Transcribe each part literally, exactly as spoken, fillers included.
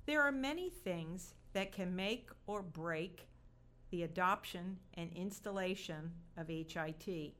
There are many things that can make or break the adoption and installation of H I T.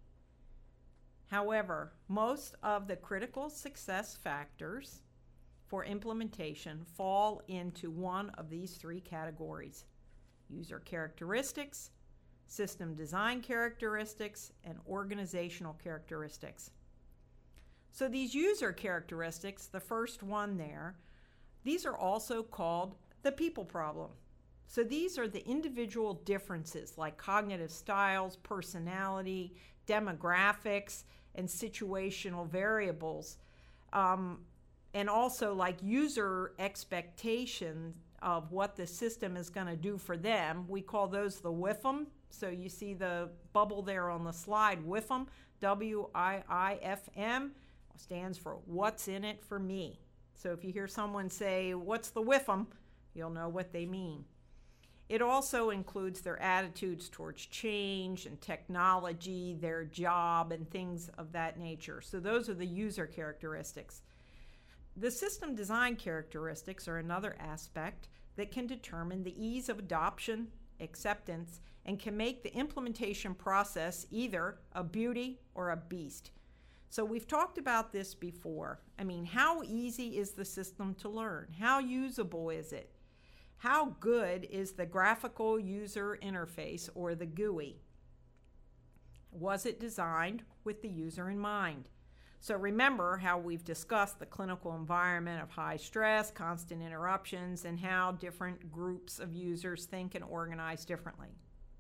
However, most of the critical success factors for implementation fall into one of these three categories: user characteristics, system design characteristics, and organizational characteristics. So these user characteristics, the first one there, these are also called the people problem. So these are the individual differences like cognitive styles, personality, demographics, and situational variables, um, and also like user expectations of what the system is going to do for them. We call those the W I F M. So you see the bubble there on the slide, W I F M, W I I F M, stands for what's in it for me. So if you hear someone say, what's the W I F M, you'll know what they mean. It also includes their attitudes towards change and technology, their job, and things of that nature. So those are the user characteristics. The system design characteristics are another aspect that can determine the ease of adoption, acceptance, and can make the implementation process either a beauty or a beast. So we've talked about this before. I mean, how easy is the system to learn? How usable is it? How good is the graphical user interface, or the G U I? Was it designed with the user in mind? So remember how we've discussed the clinical environment of high stress, constant interruptions, and how different groups of users think and organize differently.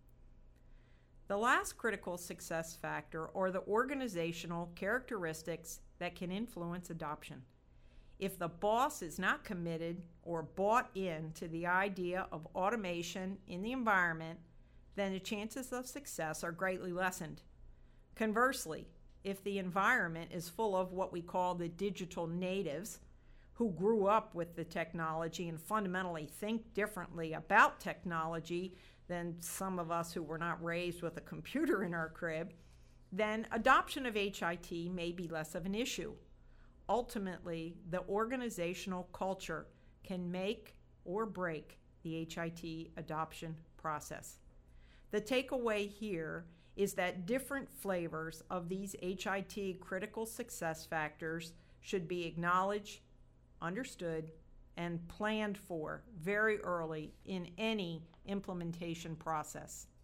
The last critical success factor are the organizational characteristics that can influence adoption. If the boss is not committed or bought into the idea of automation in the environment, then the chances of success are greatly lessened. Conversely, if the environment is full of what we call the digital natives, who grew up with the technology and fundamentally think differently about technology than some of us who were not raised with a computer in our crib, then adoption of H I T may be less of an issue. Ultimately, the organizational culture can make or break the H I T adoption process. The takeaway here is that different flavors of these H I T critical success factors should be acknowledged, understood, and planned for very early in any implementation process.